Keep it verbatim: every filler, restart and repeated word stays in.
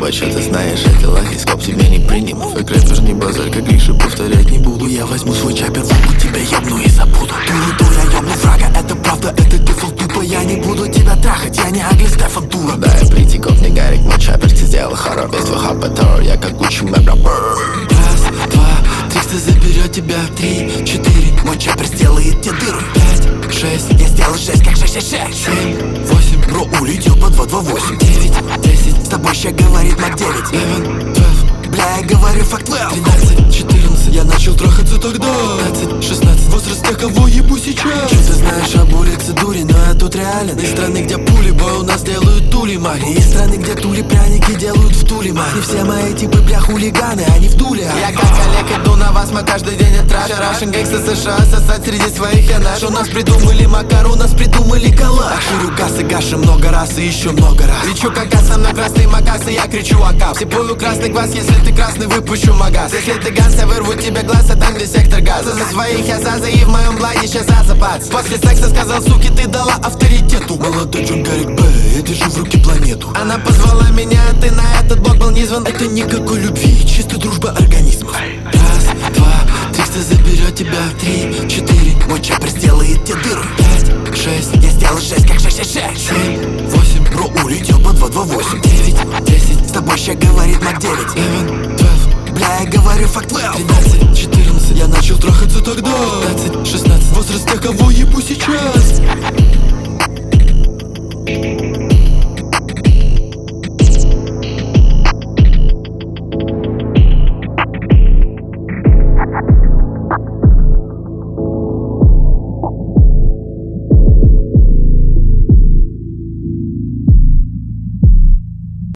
чё ты знаешь, эти лохи скоп тебе не принимов. И крэпер не базарь, как Гриша, повторять не буду. Я возьму свой чапер в руку, тебя ебну и забуду. Ты не то, я ебну врага, это правда, это дефолт тупо. Я не буду тебя трахать, я не Агли Стефан, дура. Да, я прийти, коп, не Гарик, мой чапер, ты сделал хоррор. Весь твой хаппетор, я как Гуччи, мой брабер. Раз, два, Трикстер заберет тебя. Три, четыре, мой чапер сделает тебе дыру. Пять, шесть, я сделал шесть, как шесть, шесть, шесть. Семь, восемь, бро улетел по два, два, восемь. Девять, десять, с тобой ща говорит Мак девять. Eleven, twelve, бля, я говорю факт твелв. Тринадцать, четырнадцать, я начал трахаться тогда. Пятнадцать, шестнадцать, возраст тех, кого ебу сейчас. Что ты знаешь об улице дури, но я тут реален. Из страны, где пули, бой, у нас делают тули, маги. Из страны, где тули пряники делают в туле, маги. Все мои типы, бля, хулиганы, они в дуле. Я как Олег иду на вас, мы каждый день оттрачу. Рашен гэнгста США, сосать среди своих я наш. У нас придумали Макар, у нас придумали калаш. Ширю кассы, гаши много раз и еще много раз. Кричу как аса на красные макасы, я кричу акап. Сипую красный глаз, если ты красный, выпущу магаз. Если ты ганс, я вырву тебе глаз, а там где сектор газа. За своих я заза и в моем бладе сейчас запац. После секса сказал, суки, ты дала авторитету. Молодой Джон Гарик Б, я держу в руки планету. Она позвала меня, а ты на этот блок был не звон. Это никакой любви, чисто дружба организмов. Раз, два, Трикстер заберет тебя. Три, четыре, мой чапер сделает тебе дыру. Пять, шесть, я сделал шесть, как шесть, шесть, шесть. Семь, восемь, бро улетел по два, два, восемь. Девять, десять, с тобой ща говорит Мак девять. Eleven, twelve, бля, я говорю факт твелв. Тринадцать, четырнадцать, я начал трахаться тогда. Пятнадцать, шестнадцать, возраст тех, кого ебу сейчас.